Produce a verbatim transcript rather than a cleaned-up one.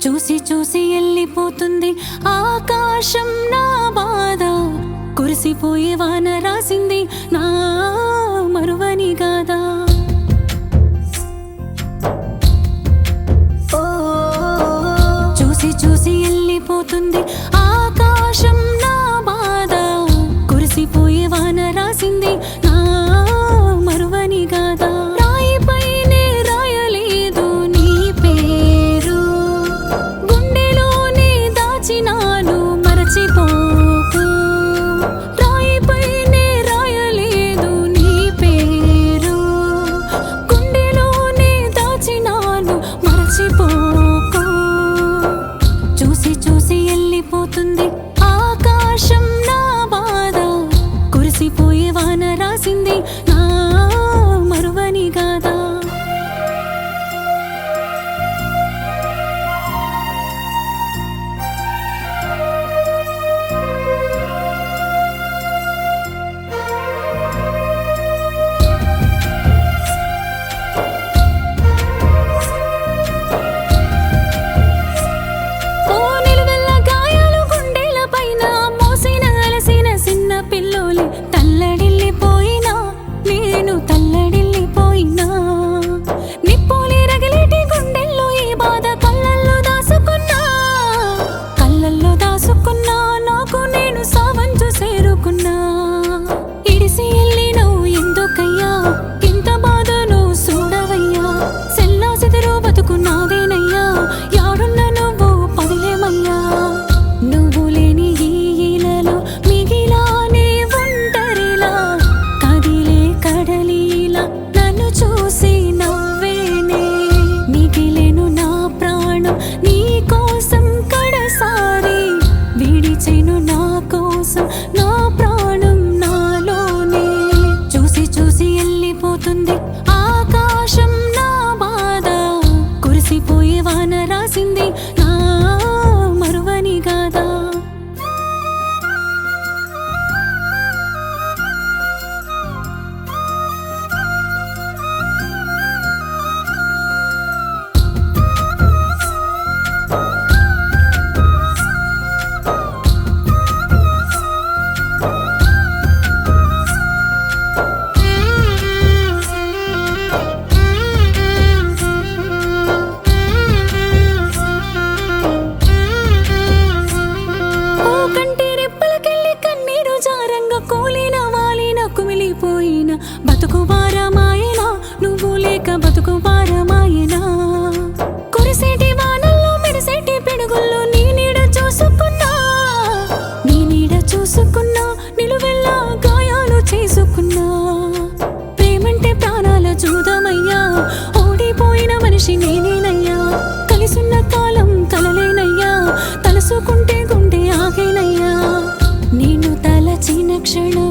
చూసి చూసి వెళ్ళిపోతుంది ఆకాశం నా బాధ కురిసిపోయే వాన రాసింది నా మరువని గాథ చూసి చూసి వెళ్ళిపోతుంది ఆకాశం నా బాధ కురిసిపోయే వాన రాసింది నా మరువని గాథ రాయిపైనే రాయలేదు నీ పేరు గుండెలోనే దాచినాను మరచిపోకు రాయిపైనే రాయలేదు నీ పేరు గుండెలోనే దాచినాను మరచిపోకు చూసి చూసి వెళ్ళిపోతుంది ఆకాశం నా బాధ కురిసిపోయే వాన రాసింది నా మరువని గాథ పిల్లోలి తల్లడిల్లిపోయినా నేను తల్లడిల్లిపోయినా నిప్పోలి రగిలేటి గుండెల్లో ఈ బాధ కళ్ళల్లో దాసుకున్నా కళ్ళల్లో దాసుకున్నా నాకు నేను సావంచు చేరుకున్నా ఇడిసి వెళ్ళినవు ఎందుకయ్యా ఇంత బాధను చూడవయ్యా సెల్లా సిదిరు బతుకున్నావేనయ్యా యాడున్న నువ్వు పదిలేమయ్యా నువ్వు లేని ఈ ఈలలో మిగిలా చూసి నవ్వేనే మిగిలేను నా ప్రాణం నీ కోసం కడసారి విడిచెను నా కోసం నా ప్రాణం నాలోనే చూసి చూసి వెళ్ళిపోతుంది ఆకాశం నా బాధ కురిసిపోయే వాన రాసింది నా మరువని గాథ కూలిన వాలిన కుమిలిపోయిన బతుకు భారమాయనా నువ్వు లేక బతుకు భారమాయనా కురిసేటి వానల్లో మెరిసేటి పిడుగుల్లో నీ నీడ చూసుకున్నా నీ నీడ చూసుకున్నా నిలువెల్లా గాయాలు చేసుకున్నా ప్రేమంటే ప్రాణాల చూదమయ్యా ఓడిపోయిన మనిషి నేనేనయ్యా కలిసున్న కాలం కలలేనయ్యా తలుసుకుంటే గుండె ఆగేనయ్యా నేను తలచిన క్షణం